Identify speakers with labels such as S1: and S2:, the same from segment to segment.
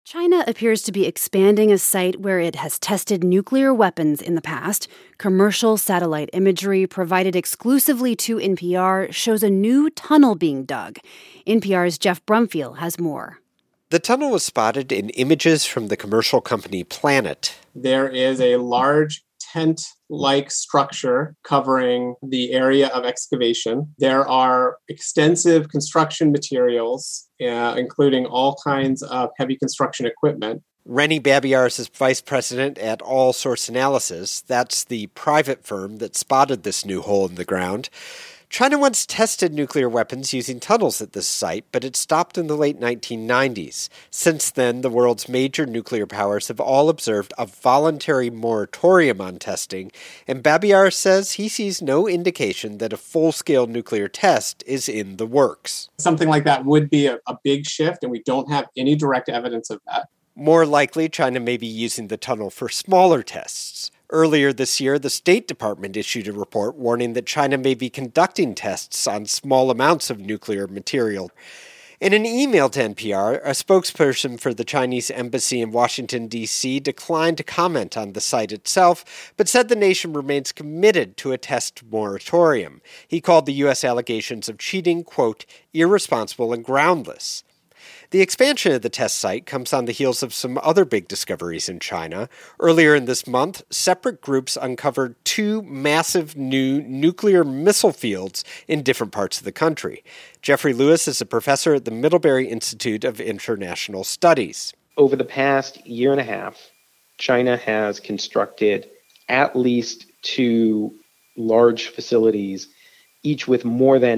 S1: China appears to be expanding a site where it has tested nuclear weapons in the past. Commercial satellite imagery provided exclusively to NPR shows a new tunnel being dug. NPR's Jeff Brumfiel has more.
S2: The tunnel was spotted in images from the commercial company Planet.
S3: There is a large tent-like structure covering the area of excavation. There are extensive construction materials, including all kinds of heavy construction equipment.
S2: Rennie Babiar is vice president at All Source Analysis. That's the private firm that spotted this new hole in the ground. China once tested nuclear weapons using tunnels at this site, but it stopped in the late 1990s. Since then, the world's major nuclear powers have all observed a voluntary moratorium on testing, and Babiar says he sees no indication that a full-scale nuclear test is in the works.
S3: Something like that would be a big shift, and we don't have any direct evidence of that.
S2: More likely, China may be using the tunnel for smaller tests. Earlier this year, the State Department issued a report warning that China may be conducting tests on small amounts of nuclear material. In an email to NPR, a spokesperson for the Chinese embassy in Washington, D.C. declined to comment on the site itself, but said the nation remains committed to a test moratorium. He called the U.S. allegations of cheating, quote, irresponsible and groundless. The expansion of the test site comes on the heels of some other big discoveries in China. Earlier in this month, separate groups uncovered two massive new nuclear missile fields in different parts of the country. Jeffrey Lewis is a professor at the Middlebury Institute of International Studies.
S4: Over the past year and a half, China has constructed at least two large facilities, each with more than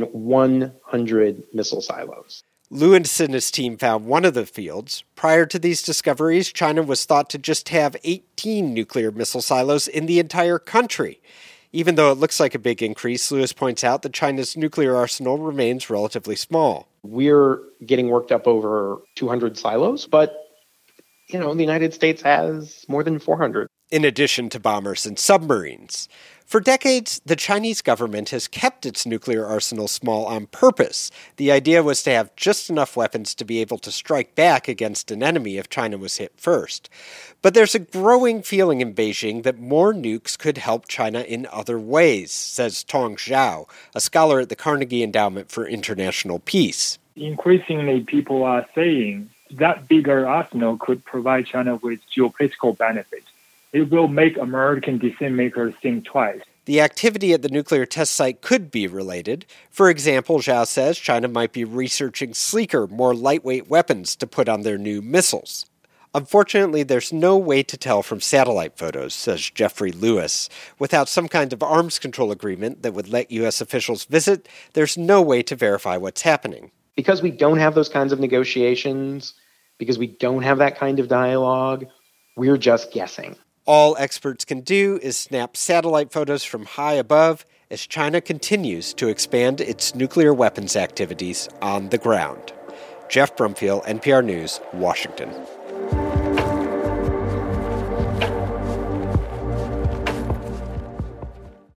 S4: 100 missile silos.
S2: Lewis and his team found one of the fields. Prior to these discoveries, China was thought to just have 18 nuclear missile silos in the entire country. Even though it looks like a big increase, Lewis points out that China's nuclear arsenal remains relatively small.
S4: We're getting worked up over 200 silos, but, the United States has more than 400.
S2: In addition to bombers and submarines. For decades, the Chinese government has kept its nuclear arsenal small on purpose. The idea was to have just enough weapons to be able to strike back against an enemy if China was hit first. But there's a growing feeling in Beijing that more nukes could help China in other ways, says Tong Zhao, a scholar at the Carnegie Endowment for International Peace.
S5: Increasingly, people are saying that bigger arsenal could provide China with geopolitical benefits. It will make American decision makers think twice.
S2: The activity at the nuclear test site could be related. For example, Zhao says China might be researching sleeker, more lightweight weapons to put on their new missiles. Unfortunately, there's no way to tell from satellite photos, says Jeffrey Lewis. Without some kind of arms control agreement that would let U.S. officials visit, there's no way to verify what's happening.
S4: Because we don't have those kinds of negotiations, because we don't have that kind of dialogue, we're just guessing.
S2: All experts can do is snap satellite photos from high above as China continues to expand its nuclear weapons activities on the ground. Jeff Brumfiel, NPR News, Washington.